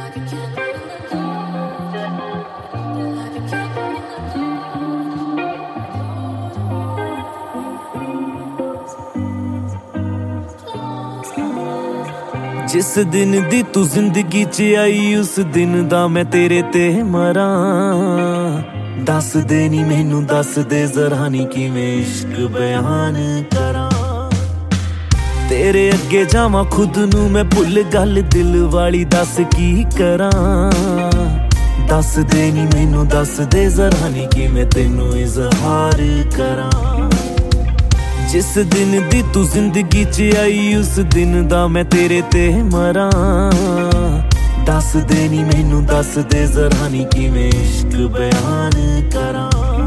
जिस दिन दी तू जिंदगी च आई उस दिन दा मैं तेरे ते मरां। दस दे नी मैनू दस दे जरा नी किवें इश्क बयान करां। तेरे अगे जावां खुद नू मैं भुल गल दिल वाली दस की करां। दस दे नी मैनू दस दे जरा नी किवें तैनू इजहार करां। जिस दिन दी तू जिंदगी च आई उस दिन दा मैं तेरे ते मरां। दस दे नी मैनू दस दे जरा नी किवें इश्क बयान करां।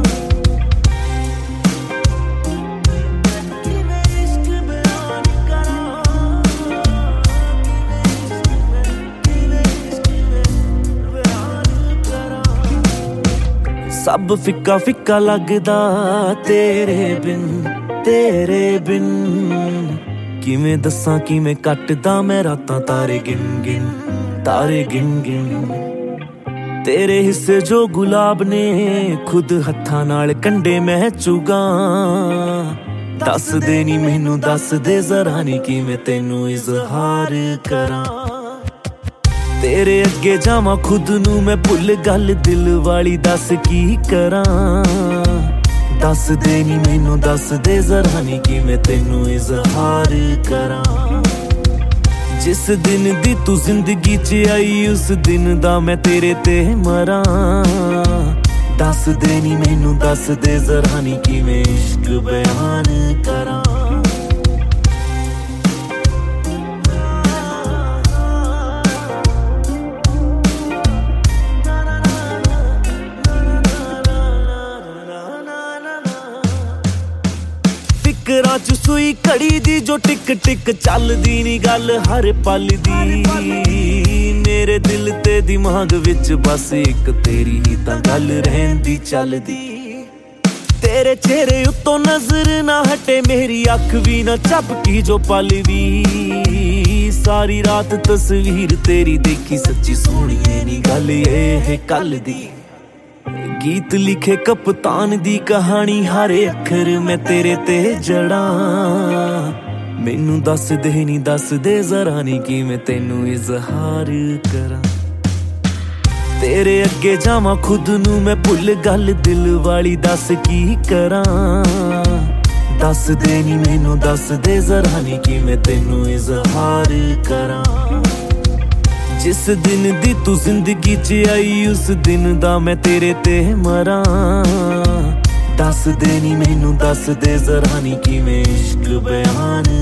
सब फिक्का फिक्का लगदा तेरे बिन किवें दसां किवें कटदा मैं रातां तारे गिन गिन तारे गिन गिन। तेरे हिस्से जो गुलाब ने खुद हत्थां नाल कंडे मैं चुगां। दस दे नी मैनू दस दे जरा नी किवें तैनू इजहार करां। तेरे अगे जावां खुद नू मैं भुल गल दिल वाली दस की करां। दस दे नी मैनू दस दे जरा नी किवें तैनू इजहार करां। जिस दिन दी तू जिंदगी च आई उस दिन दा मैं तेरे ते मरां। दस दे नी मैनू दस दे जरा नी किवें इश्क बयान करां। फिकरां च सुई घड़ी दी जो टिक टिक चलदी नी गल हर पल दी। मेरे दिल ते दिमाग विच बस एक तेरी ही तां गल रहिंदी चलदी। तेरे चेहरे उत्तों नजर ना हटे मेरी अख भी ना झपकी जो पल दी। सारी रात तस्वीर तेरी देखी सच्ची सोहणीए नी गल ये कल दी। गीत लिखे कप्तान दी कहानी हरे अखर मैं तेरे ते जड़ा। मैनू दस दे नी दस दे जरा नी किवें तैनू इजहार करां। तेरे अगे जावां खुद नू मैं भुल गल दिल वाली दस की करां। दस दे नी मैनू दस दे जरा नी किवें तैनू इजहार करां। जिस दिन दी तू जिंदगी च आई उस दिन दा मैं तेरे ते मरां। दस दे नी मैनू दस दे जरा नी किवें इश्क बयान